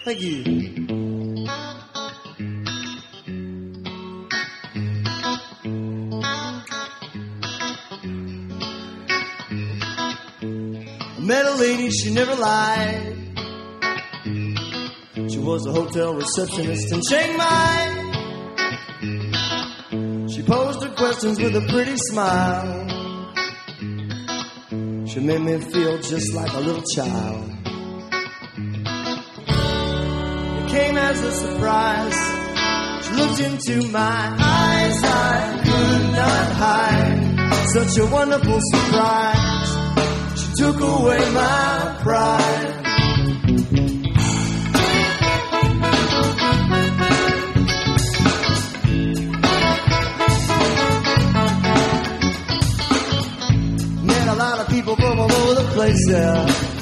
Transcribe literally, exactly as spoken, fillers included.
Thank you. I met a lady, she never lied. She was a hotel receptionist in Chiang Mai. She posed her questions with a pretty smile. She made me feel just like a little child. It came as a surprise. She looked into my eyes, I could not hide. Such a wonderful surprise. She took away my pride. Met a lot of people from all over the place there.